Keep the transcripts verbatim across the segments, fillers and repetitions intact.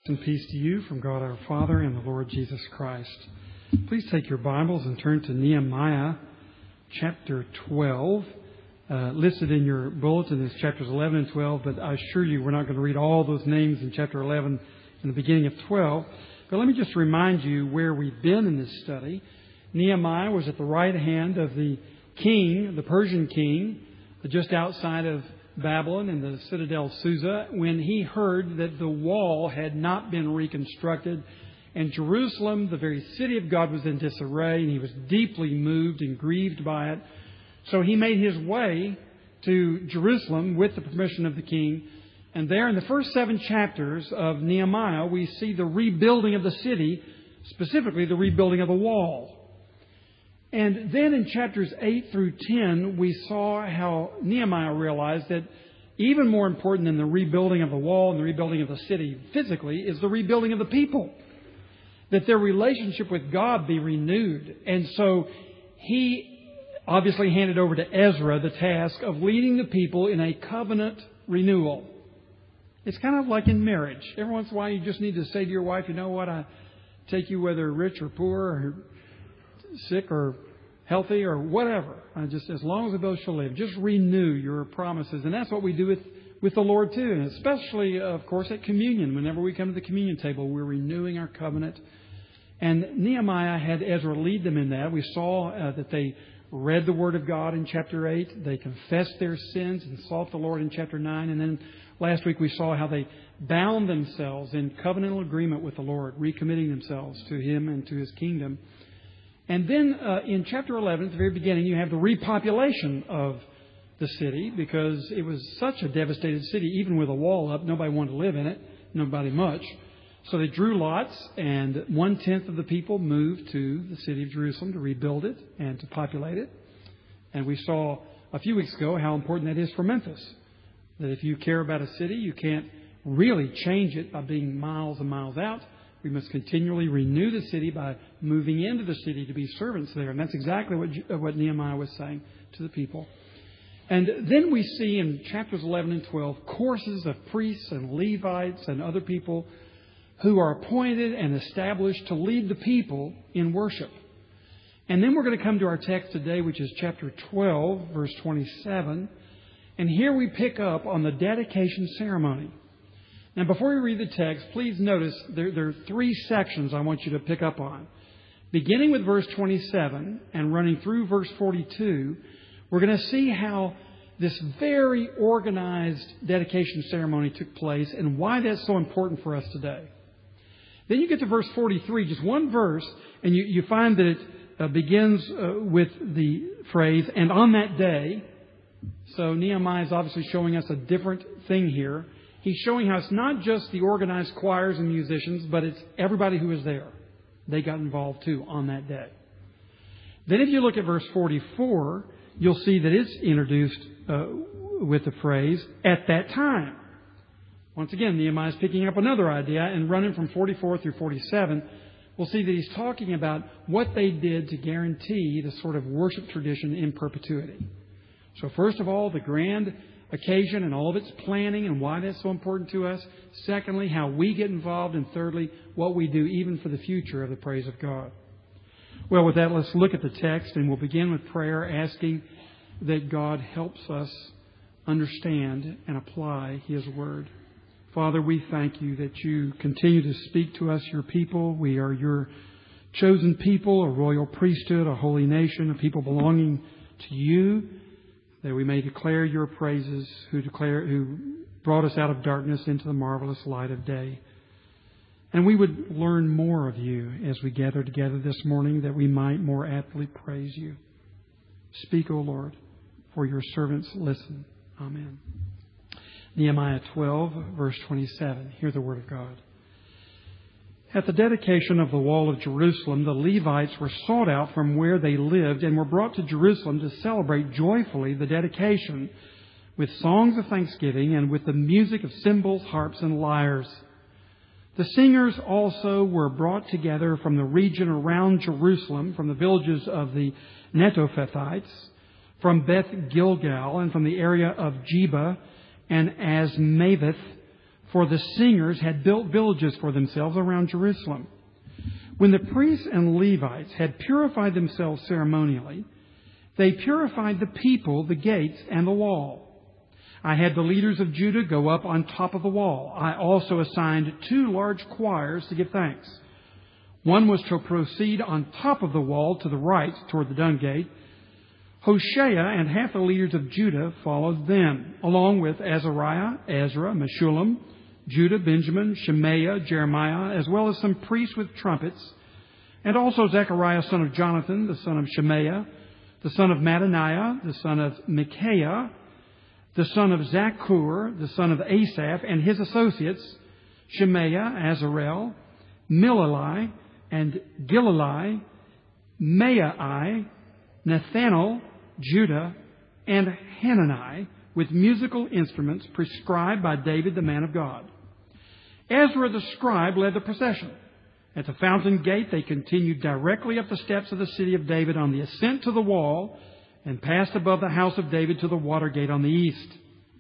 And peace to you from God our Father and the Lord Jesus Christ. Please take your Bibles and turn to Nehemiah chapter twelve. Uh, listed in your bulletin is chapters eleven and twelve, but I assure you we're not going to read all those names in chapter eleven and the beginning of twelve. But let me just remind you where we've been in this study. Nehemiah was at the right hand of the king, the Persian king, just outside of Babylon in the citadel Susa, when he heard that the wall had not been reconstructed and Jerusalem, the very city of God, was in disarray, and he was deeply moved and grieved by it. So he made his way to Jerusalem with the permission of the king. And there in the first seven chapters of Nehemiah, we see the rebuilding of the city, specifically the rebuilding of the wall. And then in chapters eight through ten, we saw how Nehemiah realized that even more important than the rebuilding of the wall and the rebuilding of the city physically is the rebuilding of the people. That their relationship with God be renewed. And so he obviously handed over to Ezra the task of leading the people in a covenant renewal. It's kind of like in marriage. Every once in a while you just need to say to your wife, you know what, I take you whether rich or poor or sick or healthy or whatever. I just as long as the both shall live, just renew your promises. And that's what we do with, with the Lord too. And especially, of course, at communion. Whenever we come to the communion table, we're renewing our covenant. And Nehemiah had Ezra lead them in that. We saw uh, that they read the Word of God in chapter eight. They confessed their sins and sought the Lord in chapter nine. And then last week we saw how they bound themselves in covenantal agreement with the Lord, recommitting themselves to Him and to His kingdom. And then uh, in chapter eleven, at the very beginning, you have the repopulation of the city because it was such a devastated city. Even with a wall up, nobody wanted to live in it, nobody much. So they drew lots, and one-tenth of the people moved to the city of Jerusalem to rebuild it and to populate it. And we saw a few weeks ago how important that is for Memphis. That if you care about a city, you can't really change it by being miles and miles out. We must continually renew the city by moving into the city to be servants there. And that's exactly what, what Nehemiah was saying to the people. And then we see in chapters eleven and twelve courses of priests and Levites and other people who are appointed and established to lead the people in worship. And then we're going to come to our text today, which is chapter twelve, verse twenty-seven. And here we pick up on the dedication ceremony. Now, before we read the text, please notice there, there are three sections I want you to pick up on. Beginning with verse twenty-seven and running through verse forty-two, we're going to see how this very organized dedication ceremony took place and why that's so important for us today. Then you get to verse forty-three, just one verse, and you, you find that it uh, begins uh, with the phrase, "and on that day." So Nehemiah is obviously showing us a different thing here. He's showing how it's not just the organized choirs and musicians, but it's everybody who was there. They got involved too on that day. Then if you look at verse forty-four, you'll see that it's introduced uh, with the phrase, "at that time." Once again, Nehemiah is picking up another idea, and running from forty-four through forty-seven, we'll see that he's talking about what they did to guarantee the sort of worship tradition in perpetuity. So first of all, the grand occasion and all of its planning and why that's so important to us. Secondly, how we get involved. And thirdly, what we do even for the future of the praise of God. Well, with that, let's look at the text, and we'll begin with prayer, asking that God helps us understand and apply His Word. Father, we thank You that You continue to speak to us, Your people. We are Your chosen people, a royal priesthood, a holy nation, a people belonging to You, that we may declare Your praises, who declare, who brought us out of darkness into the marvelous light of day. And we would learn more of You as we gather together this morning, that we might more aptly praise You. Speak, O Lord, for Your servants listen. Amen. Nehemiah twelve, verse twenty-seven. Hear the word of God. At the dedication of the wall of Jerusalem, the Levites were sought out from where they lived and were brought to Jerusalem to celebrate joyfully the dedication with songs of thanksgiving and with the music of cymbals, harps, and lyres. The singers also were brought together from the region around Jerusalem, from the villages of the Netophathites, from Beth Gilgal, and from the area of Jeba and Asmaveth, for the singers had built villages for themselves around Jerusalem. When the priests and Levites had purified themselves ceremonially, they purified the people, the gates, and the wall. I had the leaders of Judah go up on top of the wall. I also assigned two large choirs to give thanks. One was to proceed on top of the wall to the right toward the dung gate. Hoshea and half the leaders of Judah followed them, along with Azariah, Ezra, Meshullam, Judah, Benjamin, Shemaiah, Jeremiah, as well as some priests with trumpets, and also Zechariah, son of Jonathan, the son of Shemaiah, the son of Mattaniah, the son of Micaiah, the son of Zaccur, the son of Asaph, and his associates, Shemaiah, Azarel, Milalai, and Gilalai, Maai, Nathanael, Judah, and Hanani, with musical instruments prescribed by David, the man of God. Ezra the scribe led the procession. At the fountain gate, they continued directly up the steps of the city of David on the ascent to the wall and passed above the house of David to the water gate on the east.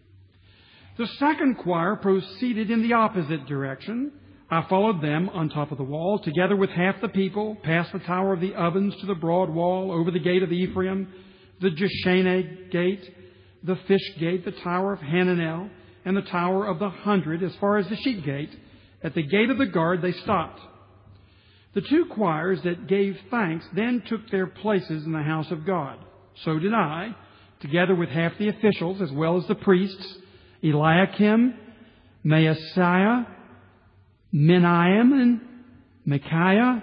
The second choir proceeded in the opposite direction. I followed them on top of the wall, together with half the people, past the tower of the ovens to the broad wall, over the gate of Ephraim, the Jeshanah gate, the fish gate, the tower of Hananel, and the tower of the hundred, as far as the sheep gate. At the gate of the guard they stopped. The two choirs that gave thanks then took their places in the house of God. So did I, together with half the officials, as well as the priests, Eliakim, Maaseiah, Menahem, Micaiah,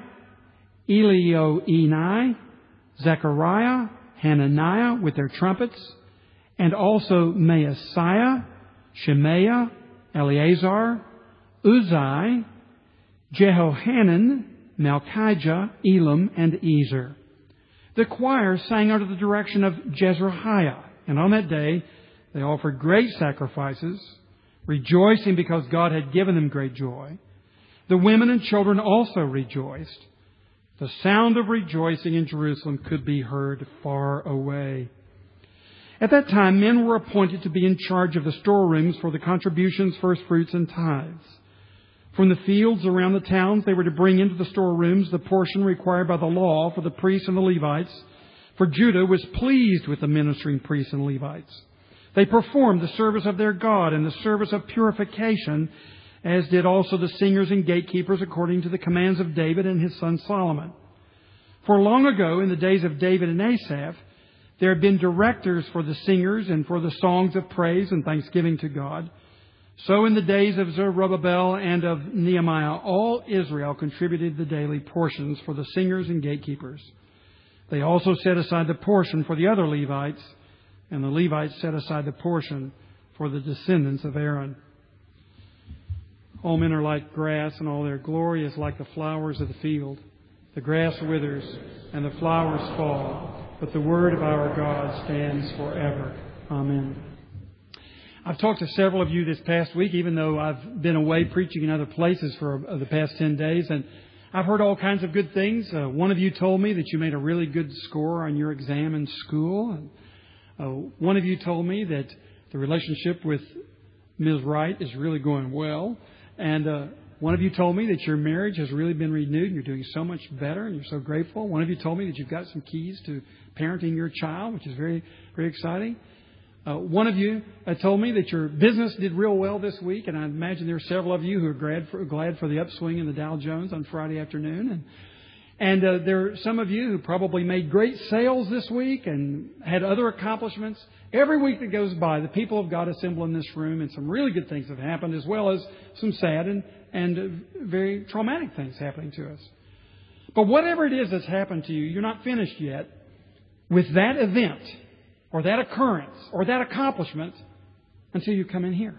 Elioenai, Zechariah, Hananiah with their trumpets, and also Maaseiah, Shemaiah, Eleazar, Uzai, Jehohanan, Malchijah, Elam, and Ezer. The choir sang under the direction of Jezrahiah, and on that day they offered great sacrifices, rejoicing because God had given them great joy. The women and children also rejoiced. The sound of rejoicing in Jerusalem could be heard far away. At that time, men were appointed to be in charge of the storerooms for the contributions, first fruits, and tithes. From the fields around the towns, they were to bring into the storerooms the portion required by the law for the priests and the Levites, for Judah was pleased with the ministering priests and Levites. They performed the service of their God and the service of purification, as did also the singers and gatekeepers according to the commands of David and his son Solomon. For long ago, in the days of David and Asaph, there had been directors for the singers and for the songs of praise and thanksgiving to God. So in the days of Zerubbabel and of Nehemiah, all Israel contributed the daily portions for the singers and gatekeepers. They also set aside the portion for the other Levites, and the Levites set aside the portion for the descendants of Aaron. All men are like grass, and all their glory is like the flowers of the field. The grass withers, and the flowers fall, but the word of our God stands forever. Amen. I've talked to several of you this past week, even though I've been away preaching in other places for the past ten days, and I've heard all kinds of good things. Uh, one of you told me that you made a really good score on your exam in school. And, uh, one of you told me that the relationship with Miz Wright is really going well. And uh, one of you told me that your marriage has really been renewed and you're doing so much better and you're so grateful. One of you told me that you've got some keys to parenting your child, which is very, very exciting. Uh, one of you uh, told me that your business did real well this week, and I imagine there are several of you who are glad for, glad for the upswing in the Dow Jones on Friday afternoon. And, and uh, there are some of you who probably made great sales this week and had other accomplishments. Every week that goes by, the people of God assemble in this room, and some really good things have happened, as well as some sad and, and uh, very traumatic things happening to us. But whatever it is that's happened to you, you're not finished yet with that event, or that occurrence, or that accomplishment, until you come in here.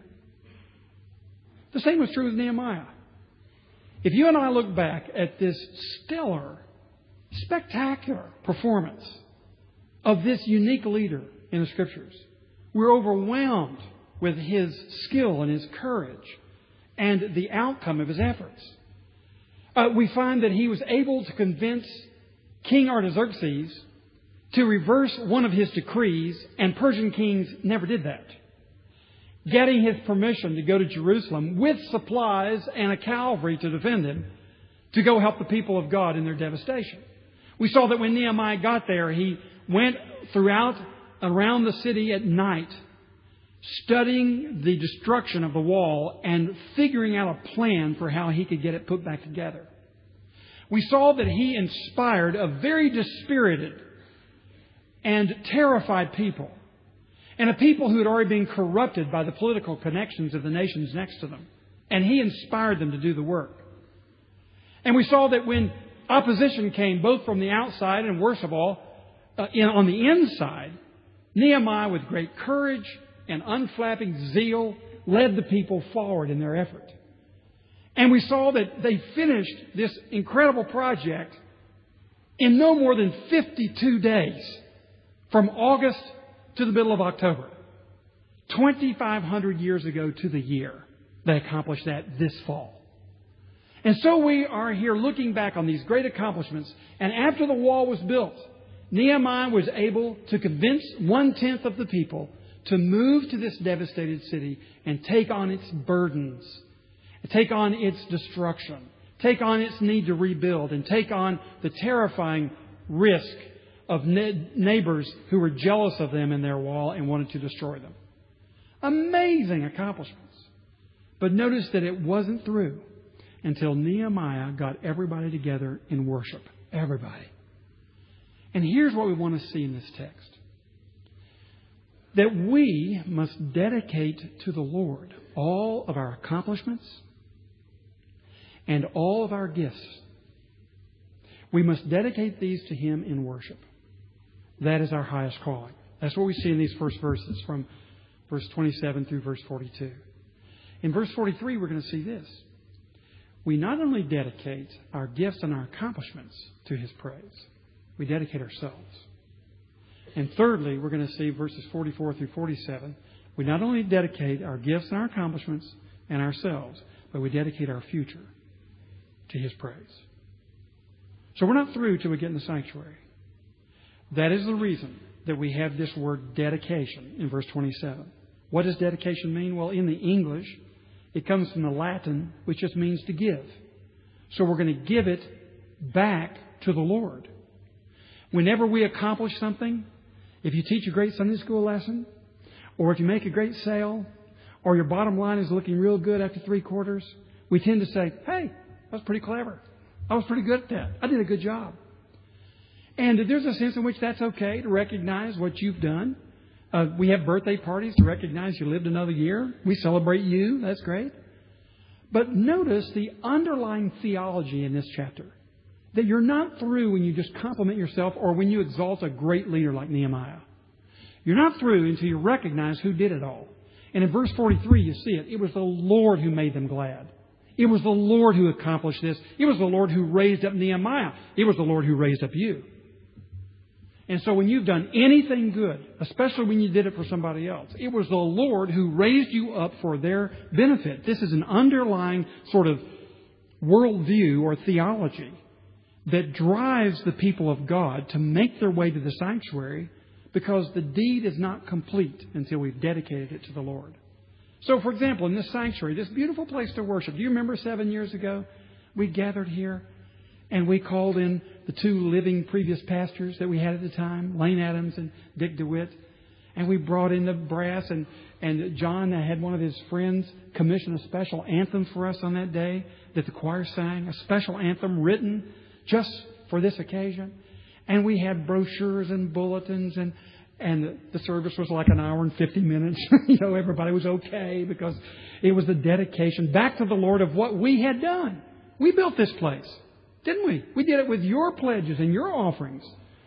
The same was true with Nehemiah. If you and I look back at this stellar, spectacular performance of this unique leader in the Scriptures, we're overwhelmed with his skill and his courage and the outcome of his efforts. Uh, we find that he was able to convince King Artaxerxes to reverse one of his decrees, and Persian kings never did that. getting his permission to go to Jerusalem with supplies and a cavalry to defend him, to go help the people of God in their devastation. We saw that when Nehemiah got there, he went throughout around the city at night, studying the destruction of the wall and figuring out a plan for how he could get it put back together. We saw that he inspired a very dispirited and terrified people, and a people who had already been corrupted by the political connections of the nations next to them. And he inspired them to do the work. And we saw that when opposition came, both from the outside and, worst of all, uh, in, on the inside, Nehemiah, with great courage and unflapping zeal, led the people forward in their effort. And we saw that they finished this incredible project in no more than fifty-two days, from August to the middle of October. twenty-five hundred years ago to the year, they accomplished that this fall. And so we are here looking back on these great accomplishments. And after the wall was built, Nehemiah was able to convince one-tenth of the people to move to this devastated city and take on its burdens, take on its destruction, take on its need to rebuild, and take on the terrifying risk of ne- neighbors who were jealous of them in their wall and wanted to destroy them. Amazing accomplishments. But notice that it wasn't through until Nehemiah got everybody together in worship. Everybody. And here's what we want to see in this text. That we must dedicate to the Lord all of our accomplishments and all of our gifts. We must dedicate these to Him in worship. That is our highest calling. That's what we see in these first verses, from verse twenty-seven through verse forty-two. In verse forty-three, we're going to see this. We not only dedicate our gifts and our accomplishments to His praise, we dedicate ourselves. And thirdly, we're going to see verses forty-four through forty-seven. We not only dedicate our gifts and our accomplishments and ourselves, but we dedicate our future to His praise. So we're not through till we get in the sanctuary. That is the reason that we have this word dedication in verse twenty-seven. What does dedication mean? Well, in the English, it comes from the Latin, which just means to give. So we're going to give it back to the Lord. Whenever we accomplish something, if you teach a great Sunday school lesson, or if you make a great sale, or your bottom line is looking real good after three quarters, we tend to say, hey, that was pretty clever. I was pretty good at that. I did a good job. And there's a sense in which that's okay to recognize what you've done. Uh, we have birthday parties to recognize you lived another year. We celebrate you. That's great. But notice the underlying theology in this chapter. That you're not through when you just compliment yourself or when you exalt a great leader like Nehemiah. You're not through until you recognize who did it all. And in verse forty-three, you see it. It was the Lord who made them glad. It was the Lord who accomplished this. It was the Lord who raised up Nehemiah. It was the Lord who raised up you. And so when you've done anything good, especially when you did it for somebody else, it was the Lord who raised you up for their benefit. This is an underlying sort of worldview or theology that drives the people of God to make their way to the sanctuary, because the deed is not complete until we've dedicated it to the Lord. So, for example, in this sanctuary, this beautiful place to worship, do you remember seven years ago we gathered here and we called in the two living previous pastors that we had at the time, Lane Adams and Dick DeWitt, and we brought in the brass, and, and John had one of his friends commission a special anthem for us on that day that the choir sang, a special anthem written just for this occasion. And we had brochures and bulletins, and and the service was like an hour and fifty minutes. You know, everybody was okay because it was the dedication back to the Lord of what we had done. We built this place, didn't we? We did it with your pledges and your offerings.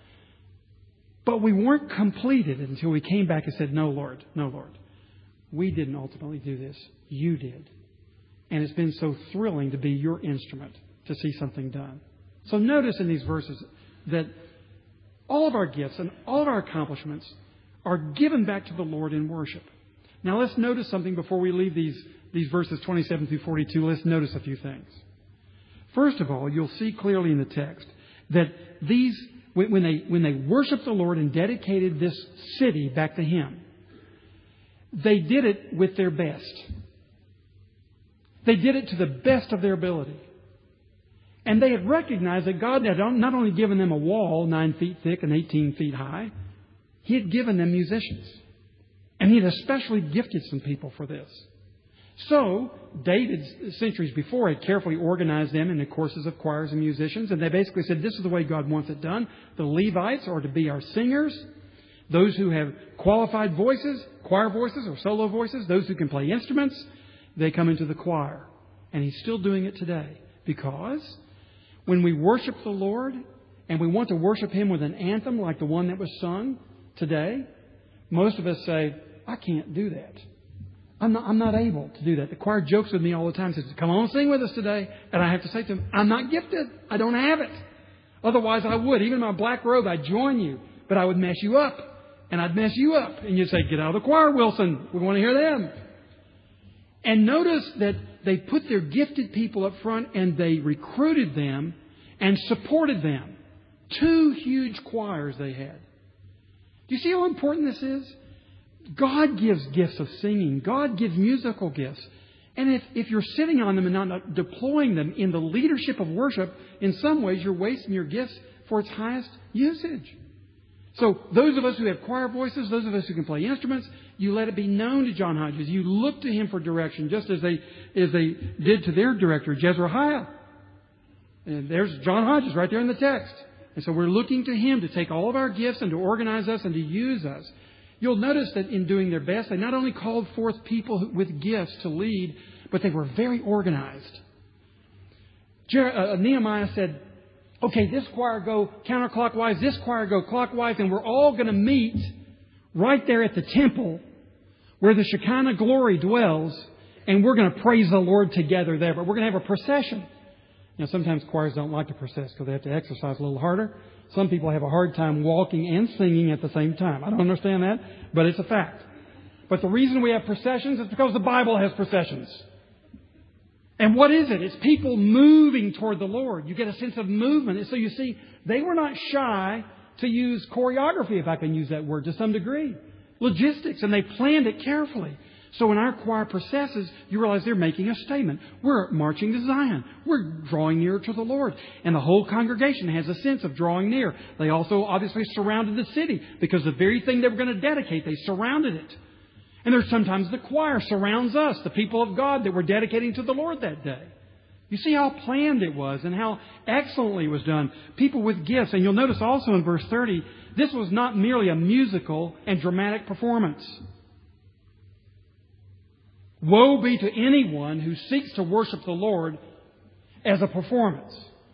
But we weren't completed until we came back and said, no, Lord, no, Lord. We didn't ultimately do this. You did. And it's been so thrilling to be your instrument to see something done. So notice in these verses that all of our gifts and all of our accomplishments are given back to the Lord in worship. Now let's notice something before we leave these, these verses twenty-seven through forty-two. Let's notice a few things. First of all, you'll see clearly in the text that these, when they, when they worshiped the Lord and dedicated this city back to Him, They did it with their best. They did it to the best of their ability. And they had recognized that God had not only given them a wall nine feet thick and eighteen feet high, He had given them musicians. And He had especially gifted some people for this. So, David, centuries before, had carefully organized them in the courses of choirs and musicians. And they basically said, this is the way God wants it done. The Levites are to be our singers. Those who have qualified voices, choir voices or solo voices, those who can play instruments, they come into the choir. And He's still doing it today. Because when we worship the Lord and we want to worship Him with an anthem like the one that was sung today, most of us say, I can't do that. I'm not, I'm not able to do that. The choir jokes with me all the time, says, come on, sing with us today. And I have to say to them, I'm not gifted. I don't have it. Otherwise I would. Even in my black robe, I'd join you. But I would mess you up. And I'd mess you up. And you'd say, get out of the choir, Wilson. We want to hear them. And notice that they put their gifted people up front and they recruited them and supported them. Two huge choirs they had. Do you see how important this is? God gives gifts of singing. God gives musical gifts. And if, if you're sitting on them and not deploying them in the leadership of worship, in some ways you're wasting your gifts for its highest usage. So those of us who have choir voices, those of us who can play instruments, you let it be known to John Hodges. You look to him for direction, just as they as they did to their director, Jezreiah. And there's John Hodges right there in the text. And so we're looking to him to take all of our gifts and to organize us and to use us. You'll notice that in doing their best, they not only called forth people with gifts to lead, but they were very organized. Jer- uh, Nehemiah said, okay, this choir go counterclockwise, this choir go clockwise, and we're all going to meet right there at the temple where the Shekinah glory dwells, and we're going to praise the Lord together there. But we're going to have a procession. Now, sometimes choirs don't like to process because they have to exercise a little harder. Some people have a hard time walking and singing at the same time. I don't understand that, but it's a fact. But the reason we have processions is because the Bible has processions. And what is it? It's people moving toward the Lord. You get a sense of movement. And so you see, they were not shy to use choreography, if I can use that word, to some degree. Logistics, and they planned it carefully. So when our choir processes, you realize they're making a statement. We're marching to Zion. We're drawing near to the Lord. And the whole congregation has a sense of drawing near. They also obviously surrounded the city because the very thing they were going to dedicate, they surrounded it. And there's sometimes the choir surrounds us, the people of God that we're dedicating to the Lord that day. You see how planned it was and how excellently it was done. People with gifts. And you'll notice also in verse thirty, this was not merely a musical and dramatic performance. Woe be to anyone who seeks to worship the Lord as a performance.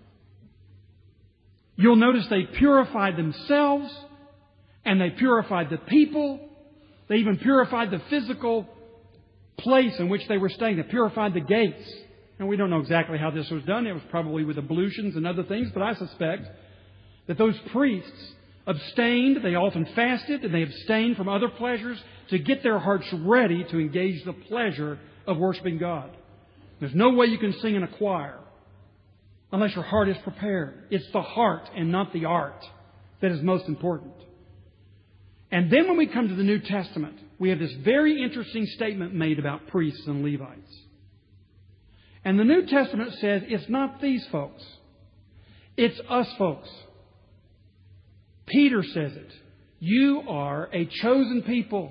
You'll notice they purified themselves and they purified the people. They even purified the physical place in which they were staying. They purified the gates. And we don't know exactly how this was done. It was probably with ablutions and other things. But I suspect that those priests abstained. They often fasted and they abstained from other pleasures to get their hearts ready to engage the pleasure of worshiping God. There's no way you can sing in a choir unless your heart is prepared. It's the heart and not the art that is most important. And then when we come to the New Testament, we have this very interesting statement made about priests and Levites. And the New Testament says it's not these folks. It's us folks. Peter says it. You are a chosen people,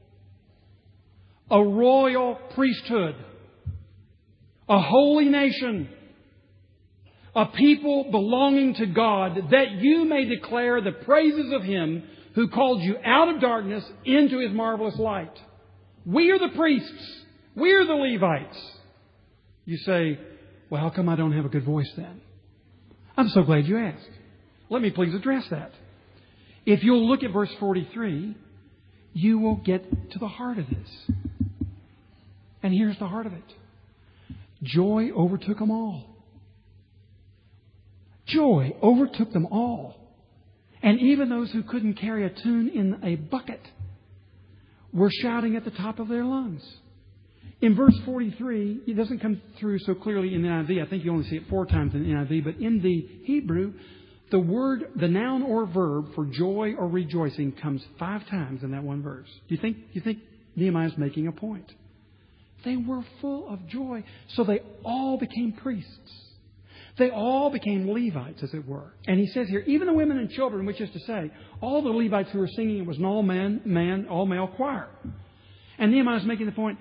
a royal priesthood, a holy nation, a people belonging to God, that you may declare the praises of Him who called you out of darkness into His marvelous light. We are the priests. We are the Levites. You say, well, how come I don't have a good voice then? I'm so glad you asked. Let me please address that. If you'll look at verse forty-three, you will get to the heart of this. And here's the heart of it. Joy overtook them all. Joy overtook them all. And even those who couldn't carry a tune in a bucket were shouting at the top of their lungs. In verse forty-three, it doesn't come through so clearly in the N I V. I think you only see it four times in the N I V. But in the Hebrew, the word, the noun or verb for joy or rejoicing comes five times in that one verse. Do you think, do you think Nehemiah's making a point. They were full of joy. So they all became priests. They all became Levites, as it were. And he says here, even the women and children, which is to say, all the Levites who were singing, it was an all-man, man, all-male choir. And Nehemiah's making the point,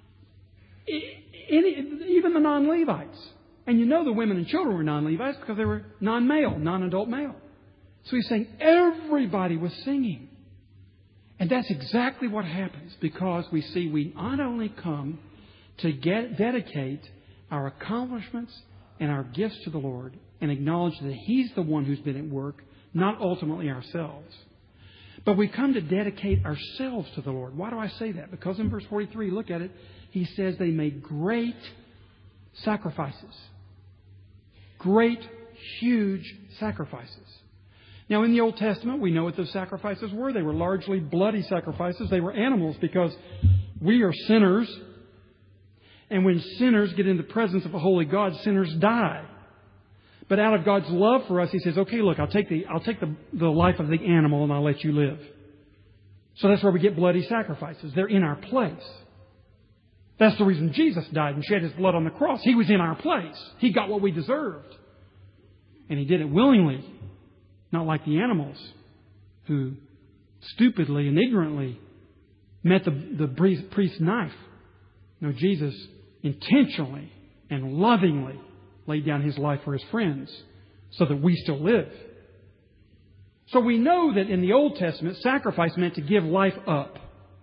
even the non-Levites. And you know the women and children were non-Levites because they were non-male, non-adult male. So he's saying everybody was singing. And that's exactly what happens, because we see we not only come to get, dedicate our accomplishments and our gifts to the Lord and acknowledge that He's the one who's been at work, not ultimately ourselves. But we come to dedicate ourselves to the Lord. Why do I say that? Because in verse forty-three, look at it, he says they made great sacrifices. Great, huge sacrifices. Now, in the Old Testament, we know what those sacrifices were. They were largely bloody sacrifices. They were animals because we are sinners. And when sinners get in the presence of a holy God, sinners die. But out of God's love for us, He says, okay, look, I'll take the, I'll take the, the life of the animal and I'll let you live. So that's where we get bloody sacrifices. They're in our place. That's the reason Jesus died and shed His blood on the cross. He was in our place. He got what we deserved. And He did it willingly. Not like the animals who stupidly and ignorantly met the, the priest's knife. No, Jesus intentionally and lovingly laid down His life for His friends so that we still live. So we know that in the Old Testament, sacrifice meant to give life up.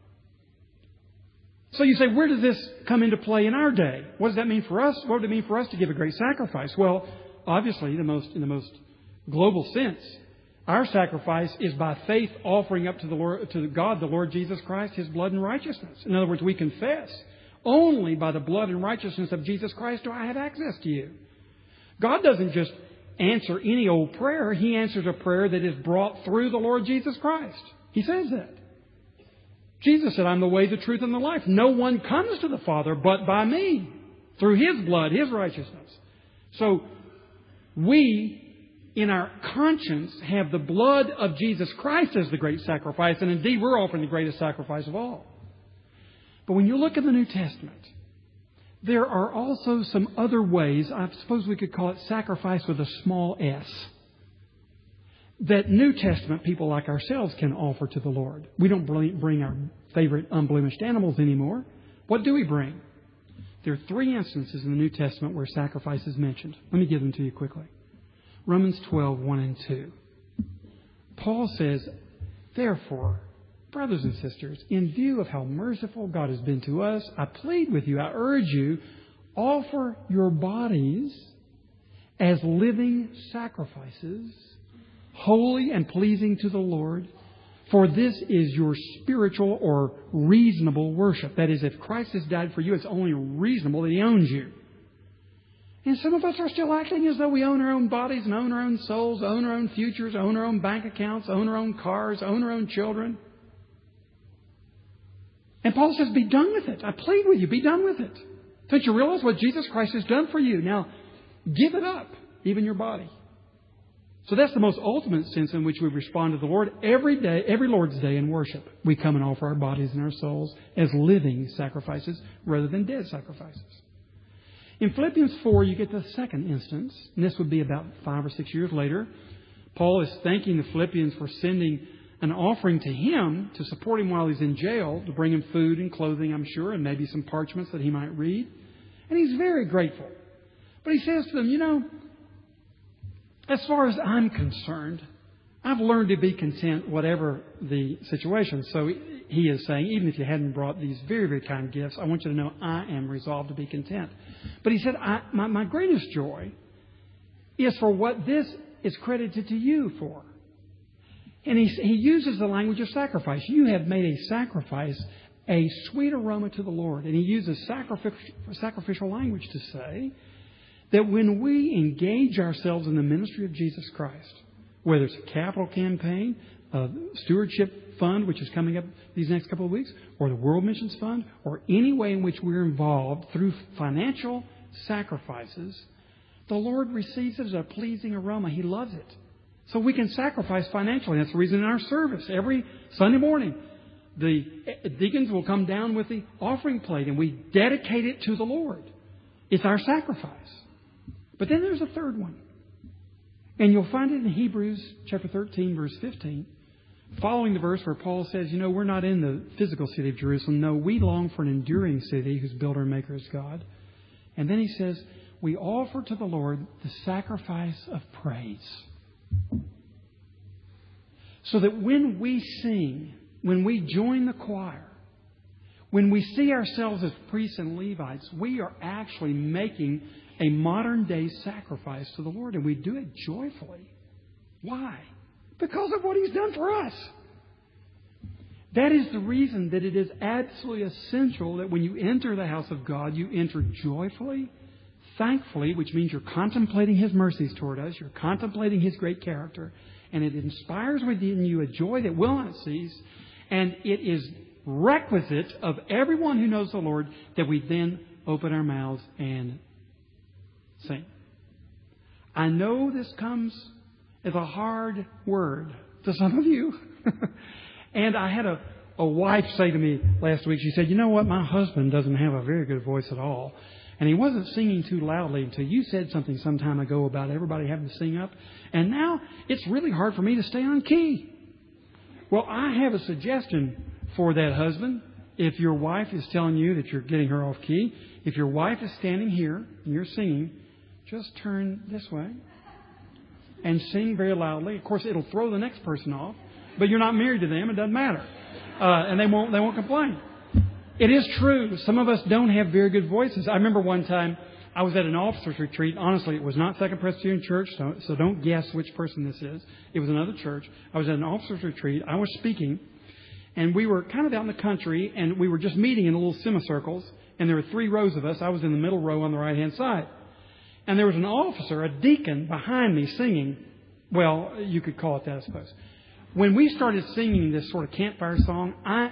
So you say, where does this come into play in our day? What does that mean for us? What would it mean for us to give a great sacrifice? Well, obviously, the most in the most global sense, our sacrifice is by faith offering up to the Lord, to God, the Lord Jesus Christ, His blood and righteousness. In other words, we confess, only by the blood and righteousness of Jesus Christ do I have access to you. God doesn't just answer any old prayer. He answers a prayer that is brought through the Lord Jesus Christ. He says that. Jesus said, I'm the way, the truth, and the life. No one comes to the Father but by me, through His blood, His righteousness. So we, in our conscience, have the blood of Jesus Christ as the great sacrifice, and indeed we're offering the greatest sacrifice of all. But when you look at the New Testament, there are also some other ways, I suppose we could call it sacrifice with a small s, that New Testament people like ourselves can offer to the Lord. We don't bring our favorite unblemished animals anymore. What do we bring? There are three instances in the New Testament where sacrifice is mentioned. Let me give them to you quickly. Romans twelve, one and two. Paul says, therefore, brothers and sisters, in view of how merciful God has been to us, I plead with you, I urge you, offer your bodies as living sacrifices, holy and pleasing to the Lord, for this is your spiritual or reasonable worship. That is, if Christ has died for you, it's only reasonable that He owns you. And some of us are still acting as though we own our own bodies and own our own souls, own our own futures, own our own bank accounts, own our own cars, own our own children. And Paul says, be done with it. I plead with you, be done with it. Don't you realize what Jesus Christ has done for you? Now, give it up, even your body. So that's the most ultimate sense in which we respond to the Lord every day, every Lord's Day in worship. We come and offer our bodies and our souls as living sacrifices rather than dead sacrifices. In Philippians four, you get the second instance, and this would be about five or six years later. Paul is thanking the Philippians for sending an offering to him to support him while he's in jail, to bring him food and clothing, I'm sure, and maybe some parchments that he might read. And he's very grateful. But he says to them, you know, as far as I'm concerned, I've learned to be content whatever the situation. So he is saying, even if you hadn't brought these very, very kind gifts, I want you to know I am resolved to be content. But he said, I, my, my greatest joy is for what this is credited to you for. And he, he uses the language of sacrifice. You have made a sacrifice, a sweet aroma to the Lord. And he uses sacrificial, sacrificial language to say that when we engage ourselves in the ministry of Jesus Christ, whether it's a capital campaign, a stewardship fund, which is coming up these next couple of weeks, or the World Missions Fund, or any way in which we're involved through financial sacrifices, the Lord receives it as a pleasing aroma. He loves it. So we can sacrifice financially. That's the reason in our service, every Sunday morning, the deacons will come down with the offering plate and we dedicate it to the Lord. It's our sacrifice. But then there's a third one. And you'll find it in Hebrews chapter thirteen, verse fifteen. Following the verse where Paul says, you know, we're not in the physical city of Jerusalem. No, we long for an enduring city whose builder and maker is God. And then he says, we offer to the Lord the sacrifice of praise. So that when we sing, when we join the choir, when we see ourselves as priests and Levites, we are actually making a modern day sacrifice to the Lord. And we do it joyfully. Why? Because of what He's done for us. That is the reason that it is absolutely essential that when you enter the house of God, you enter joyfully, thankfully, which means you're contemplating His mercies toward us. You're contemplating His great character. And it inspires within you a joy that will not cease. And it is requisite of everyone who knows the Lord that we then open our mouths and sing. I know this comes as a hard word to some of you. And I had a, a wife say to me last week, she said, you know what, my husband doesn't have a very good voice at all. And he wasn't singing too loudly until you said something some time ago about everybody having to sing up. And now it's really hard for me to stay on key. Well, I have a suggestion for that husband. If your wife is telling you that you're getting her off key, if your wife is standing here and you're singing, just turn this way and sing very loudly. Of course, it'll throw the next person off, but you're not married to them. It doesn't matter. Uh, and they won't, they won't complain. It is true. Some of us don't have very good voices. I remember one time I was at an officers' retreat. Honestly, it was not Second Presbyterian Church, so, so don't guess which person this is. It was another church. I was at an officers' retreat. I was speaking, and we were kind of out in the country, and we were just meeting in little semicircles, and there were three rows of us. I was in the middle row on the right-hand side. And there was an officer, a deacon, behind me singing. Well, you could call it that, I suppose. When we started singing this sort of campfire song, I...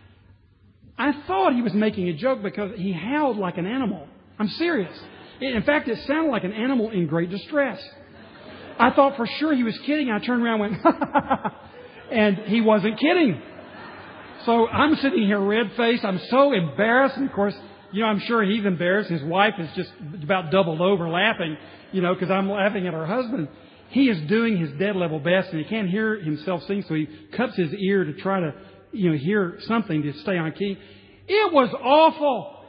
I thought he was making a joke because he howled like an animal. I'm serious. In fact, it sounded like an animal in great distress. I thought for sure he was kidding. I turned around and went, and he wasn't kidding. So I'm sitting here red-faced. I'm so embarrassed. And of course, you know, I'm sure he's embarrassed. His wife is just about doubled over laughing, you know, because I'm laughing at her husband. He is doing his dead level best and he can't hear himself sing. So he cups his ear to try to you know, hear something to stay on key. It was awful.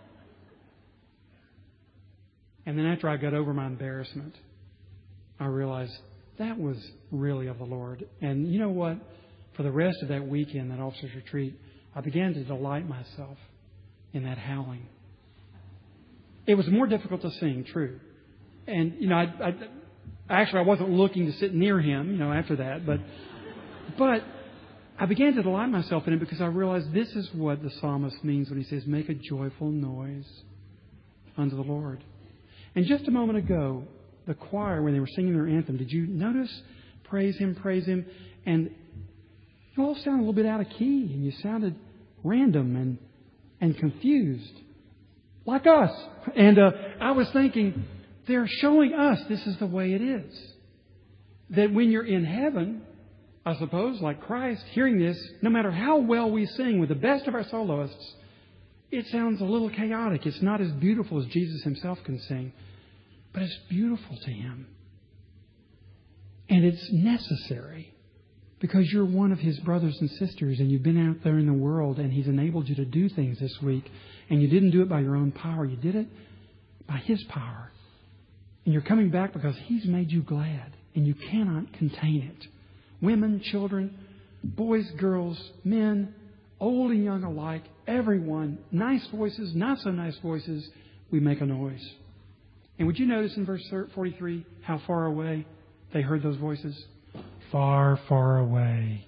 And then after I got over my embarrassment, I realized that was really of the Lord. And you know what? For the rest of that weekend, that officer's retreat, I began to delight myself in that howling. It was more difficult to sing, true. And, you know, I, I actually I wasn't looking to sit near him, you know, after that. But, but, I began to delight myself in it because I realized this is what the psalmist means when he says, make a joyful noise unto the Lord. And just a moment ago, the choir, when they were singing their anthem, did you notice? Praise Him, praise Him. And you all sounded a little bit out of key and you sounded random and, and confused. Like us. And uh, I was thinking, they're showing us this is the way it is. That when you're in heaven, I suppose, like Christ, hearing this, no matter how well we sing with the best of our soloists, it sounds a little chaotic. It's not as beautiful as Jesus Himself can sing, but it's beautiful to Him. And it's necessary because you're one of His brothers and sisters and you've been out there in the world and He's enabled you to do things this week and you didn't do it by your own power. You did it by His power. And you're coming back because He's made you glad and you cannot contain it. Women, children, boys, girls, men, old and young alike, everyone, nice voices, not so nice voices, we make a noise. And would you notice in verse forty-three how far away they heard those voices? Far, far away.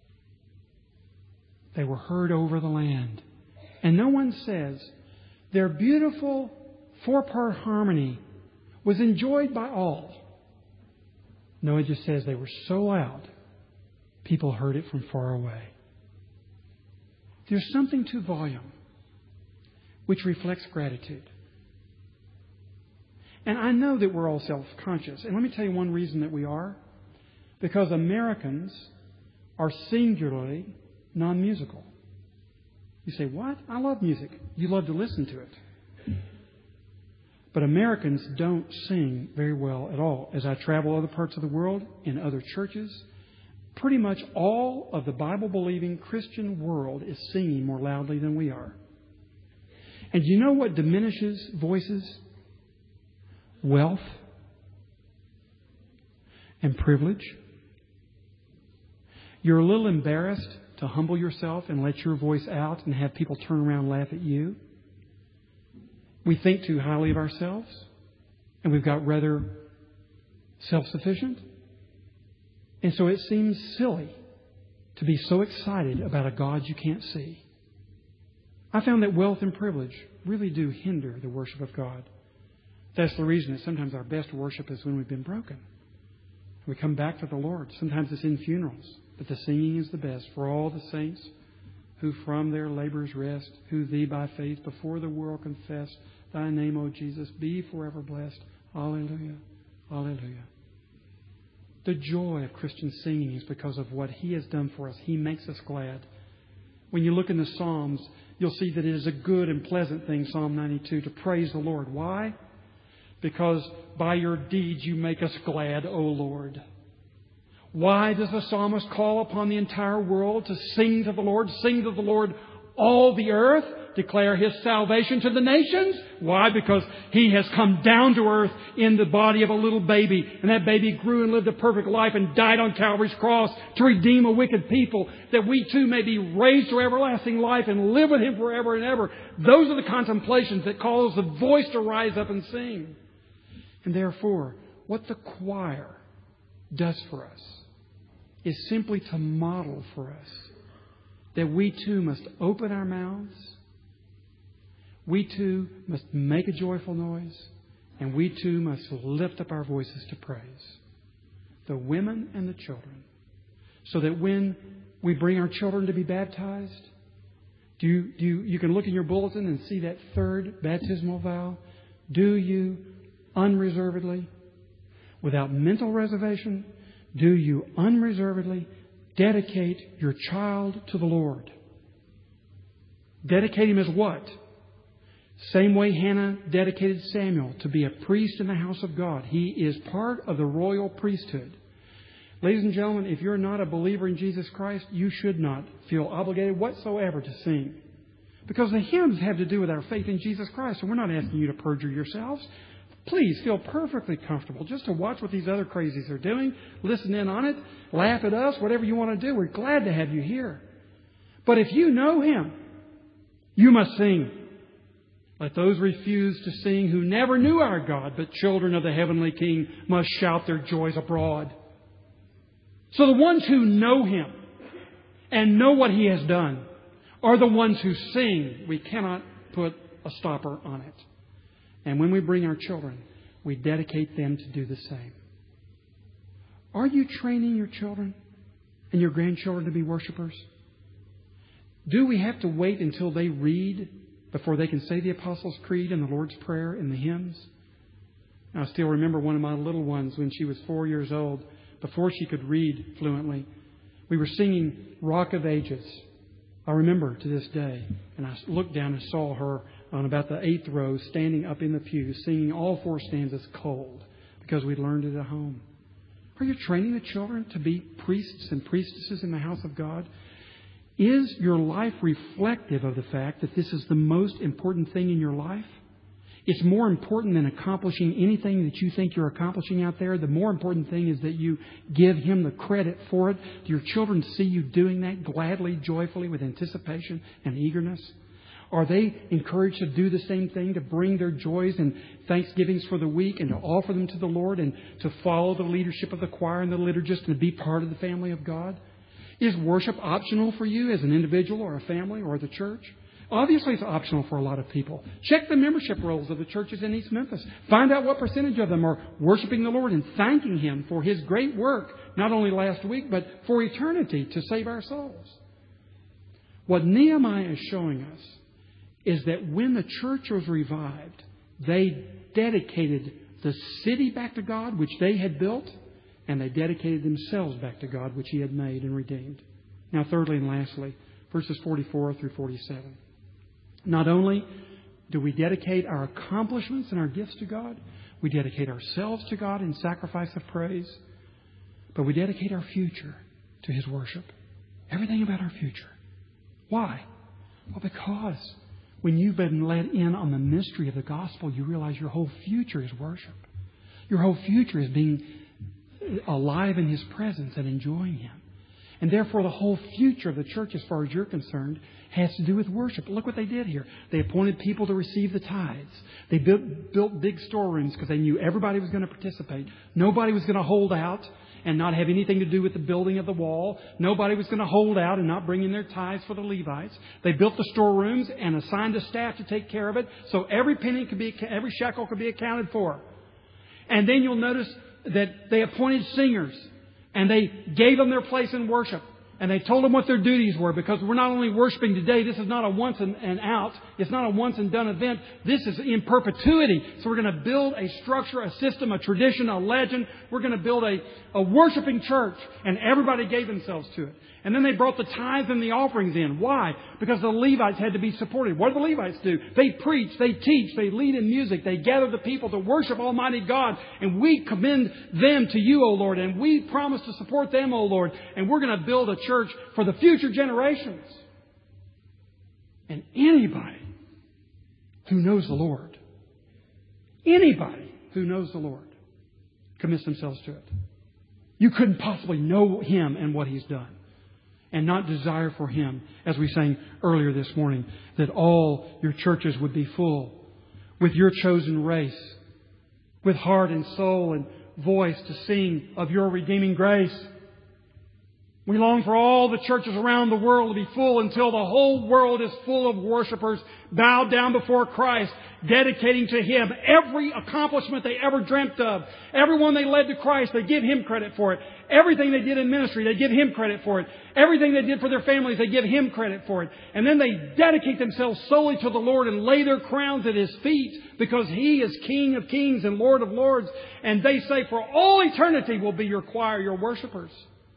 They were heard over the land. And no one says their beautiful four-part harmony was enjoyed by all. No, it just says they were so loud, people heard it from far away. There's something to volume which reflects gratitude. And I know that we're all self-conscious. And let me tell you one reason that we are. Because Americans are singularly non-musical. You say, what? I love music. You love to listen to it. But Americans don't sing very well at all. As I travel other parts of the world, in other churches, pretty much all of the Bible-believing Christian world is singing more loudly than we are. And you know what diminishes voices? Wealth and privilege. You're a little embarrassed to humble yourself and let your voice out and have people turn around and laugh at you. We think too highly of ourselves, and we've got rather self-sufficient. And so it seems silly to be so excited about a God you can't see. I found that wealth and privilege really do hinder the worship of God. That's the reason that sometimes our best worship is when we've been broken. We come back to the Lord. Sometimes it's in funerals, but the singing is the best. For all the saints who from their labors rest, who Thee by faith before the world confess, Thy name, O Jesus, be forever blessed. Alleluia. Alleluia. The joy of Christian singing is because of what He has done for us. He makes us glad. When you look in the Psalms, you'll see that it is a good and pleasant thing, Psalm ninety-two, to praise the Lord. Why? Because by your deeds you make us glad, O Lord. Why does the psalmist call upon the entire world to sing to the Lord? Sing to the Lord, all the earth. Declare His salvation to the nations. Why? Because He has come down to earth in the body of a little baby. And that baby grew and lived a perfect life and died on Calvary's cross to redeem a wicked people, that we too may be raised to everlasting life and live with Him forever and ever. Those are the contemplations that cause the voice to rise up and sing. And therefore, what the choir does for us is simply to model for us that we too must open our mouths. We too must make a joyful noise, and we too must lift up our voices to praise. The women and the children. So that when we bring our children to be baptized, do you, do you, you can look in your bulletin and see that third baptismal vow. Do you unreservedly, without mental reservation, do you unreservedly dedicate your child to the Lord? Dedicate him as what? Same way Hannah dedicated Samuel to be a priest in the house of God. He is part of the royal priesthood. Ladies and gentlemen, if you're not a believer in Jesus Christ, you should not feel obligated whatsoever to sing. Because the hymns have to do with our faith in Jesus Christ. And we're not asking you to perjure yourselves. Please feel perfectly comfortable just to watch what these other crazies are doing. Listen in on it. Laugh at us. Whatever you want to do. We're glad to have you here. But if you know Him, you must sing. Let those refuse to sing who never knew our God, but children of the heavenly King must shout their joys abroad. So the ones who know Him and know what He has done are the ones who sing. We cannot put a stopper on it. And when we bring our children, we dedicate them to do the same. Are you training your children and your grandchildren to be worshipers? Do we have to wait until they read before they can say the Apostles' Creed and the Lord's Prayer and the hymns? I still remember one of my little ones when she was four years old, before she could read fluently. We were singing Rock of Ages. I remember to this day. And I looked down and saw her on about the eighth row, standing up in the pew, singing all four stanzas cold, because we'd learned it at home. Are you training the children to be priests and priestesses in the house of God? Is your life reflective of the fact that this is the most important thing in your life? It's more important than accomplishing anything that you think you're accomplishing out there. The more important thing is that you give Him the credit for it. Do your children see you doing that gladly, joyfully, with anticipation and eagerness? Are they encouraged to do the same thing, to bring their joys and thanksgivings for the week and to offer them to the Lord and to follow the leadership of the choir and the liturgist and to be part of the family of God? Is worship optional for you as an individual or a family or the church? Obviously, it's optional for a lot of people. Check the membership rolls of the churches in East Memphis. Find out what percentage of them are worshiping the Lord and thanking Him for His great work, not only last week, but for eternity to save our souls. What Nehemiah is showing us is that when the church was revived, they dedicated the city back to God, which they had built, and they dedicated themselves back to God, which He had made and redeemed. Now, thirdly and lastly, verses forty-four through forty-seven. Not only do we dedicate our accomplishments and our gifts to God, we dedicate ourselves to God in sacrifice of praise, but we dedicate our future to His worship. Everything about our future. Why? Well, because when you've been let in on the mystery of the gospel, you realize your whole future is worship. Your whole future is being alive in His presence and enjoying Him. And therefore, the whole future of the church, as far as you're concerned, has to do with worship. Look what they did here. They appointed people to receive the tithes. They built, built big storerooms because they knew everybody was going to participate. Nobody was going to hold out and not have anything to do with the building of the wall. Nobody was going to hold out and not bring in their tithes for the Levites. They built the storerooms and assigned a staff to take care of it, so every penny could be, every shekel could be accounted for. And then you'll notice that they appointed singers, and they gave them their place in worship. And they told them what their duties were, because we're not only worshiping today. This is not a once and, and out. It's not a once and done event. This is in perpetuity. So we're going to build a structure, a system, a tradition, a legend. We're going to build a, a worshiping church. And everybody gave themselves to it. And then they brought the tithes and the offerings in. Why? Because the Levites had to be supported. What do the Levites do? They preach, they teach, they lead in music, they gather the people to worship Almighty God. And we commend them to You, O Lord. And we promise to support them, O Lord. And we're going to build a church for the future generations. And anybody who knows the Lord, anybody who knows the Lord commits themselves to it. You couldn't possibly know Him and what He's done and not desire for Him, as we sang earlier this morning, that all your churches would be full with Your chosen race, with heart and soul and voice to sing of Your redeeming grace. We long for all the churches around the world to be full until the whole world is full of worshipers bowed down before Christ, dedicating to Him every accomplishment they ever dreamt of. Everyone they led to Christ, they give Him credit for it. Everything they did in ministry, they give Him credit for it. Everything they did for their families, they give Him credit for it. And then they dedicate themselves solely to the Lord and lay their crowns at His feet, because He is King of kings and Lord of lords. And they say, for all eternity will be your choir, your worshipers.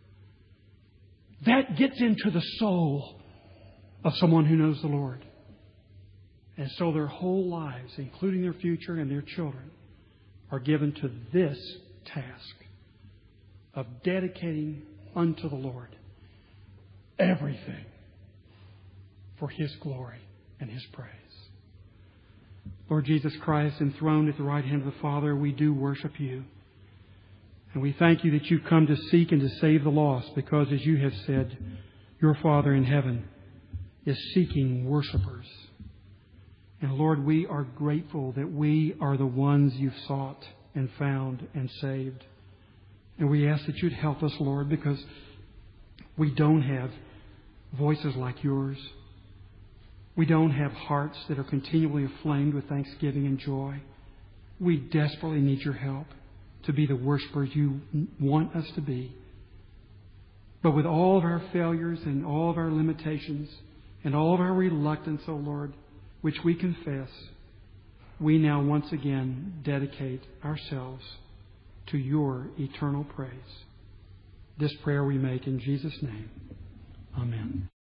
That gets into the soul of someone who knows the Lord. And so their whole lives, including their future and their children, are given to this task of dedicating unto the Lord everything for His glory and His praise. Lord Jesus Christ, enthroned at the right hand of the Father, we do worship You. And we thank You that You've come to seek and to save the lost, because, as You have said, Your Father in heaven is seeking worshipers. And Lord, we are grateful that we are the ones You've sought and found and saved. And we ask that You'd help us, Lord, because we don't have voices like Yours. We don't have hearts that are continually aflamed with thanksgiving and joy. We desperately need Your help to be the worshipers You want us to be. But with all of our failures and all of our limitations and all of our reluctance, O Lord, which we confess, we now once again dedicate ourselves to Your eternal praise. This prayer we make in Jesus' name. Amen.